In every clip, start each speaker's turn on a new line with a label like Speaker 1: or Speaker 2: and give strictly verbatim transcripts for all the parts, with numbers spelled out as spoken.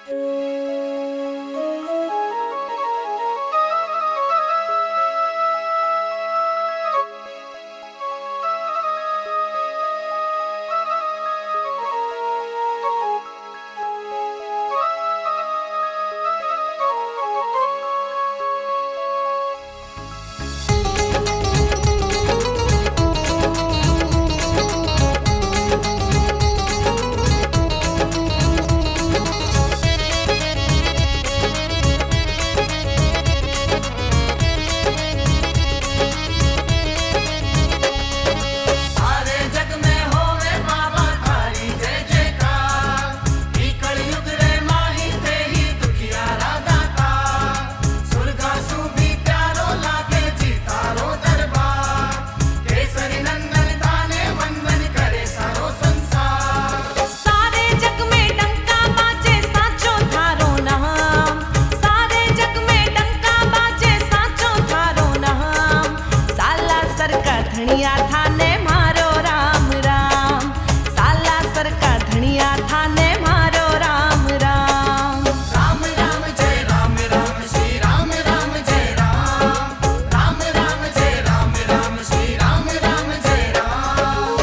Speaker 1: धनिया थाने मारो राम राम, साला सर का धनिया थाने मारो राम राम।
Speaker 2: राम राम जय राम राम श्री राम राम जय राम, राम राम जय राम राम श्री राम राम जय राम।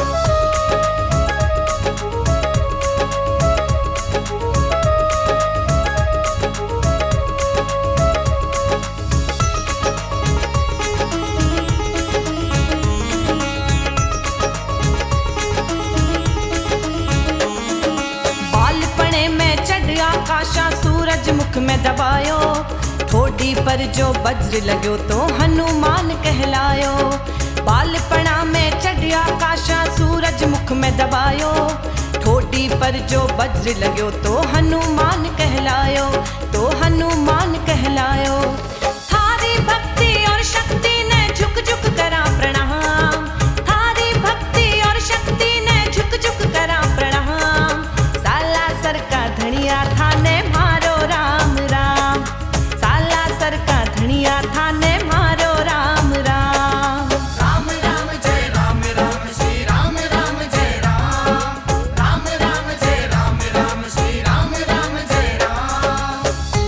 Speaker 1: आकाशा सूरज मुख में दबायो, ठोडी पर जो वज्र लगो तो हनुमान कहलायो। बालपणा में चढ़ आकाशा सूरज मुख में दबायो, ठोडी पर जो वज्र लगो तो हनुमान कहलायो, तो हनुमान कहलायो। थारी भक्ति और शक्ति ने झुक झुक करा प्रणाम, थारी भक्ति और शक्ति ने झुक झुक करा प्रणाम। साला सर का धनिया थाने मारो राम राम, साला सर का धनिया थाने मारो राम राम।
Speaker 2: राम राम जय राम राम श्री राम राम जय राम, राम राम जय राम राम श्री राम राम जय राम।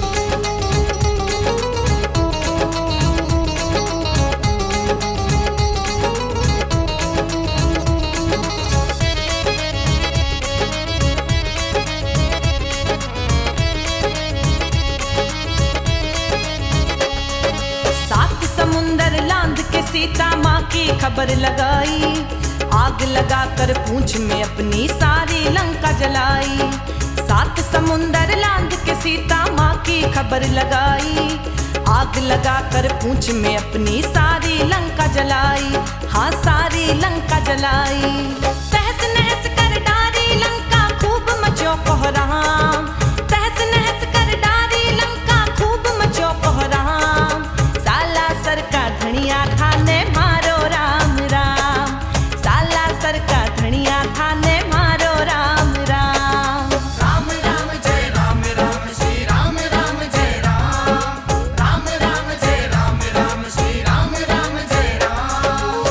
Speaker 1: समुंदर लांद के सीता माँ की खबर लगाई, आग लगाकर पूंछ में अपनी सारी लंका जलाई। सात समुंदर लांद के सीता माँ की खबर लगाई, आग लगाकर पूंछ में अपनी सारी लंका जलाई, हाँ सारी लंका जलाई। तहस नहस कर डारी लंका खूब मचो कोहराम, तहस नहस कर डारी लंका खूब मचो कोहराम। साला सर का धनिया थाने मारो राम राम, साला सर का धनिया थाने मारो राम राम।
Speaker 2: राम राम जय राम राम श्री राम राम जय राम, राम राम जय राम राम श्री राम राम जय राम।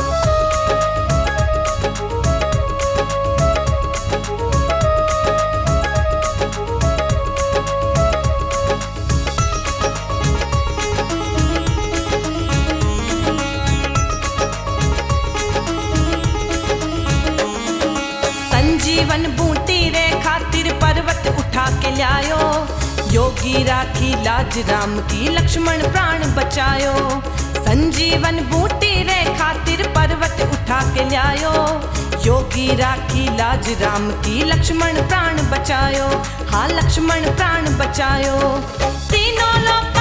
Speaker 1: संजीवन बूटी रे खातिर पर्वत उठा के लायो, योगी राखी लाज राम की लक्ष्मण प्राण बचायो। संजीवन बूटी रे खातिर पर्वत उठा के लायो, योगी राखी लाज राम की लक्ष्मण प्राण बचायो, हाँ लक्ष्मण प्राण बचायो। तीनों लोग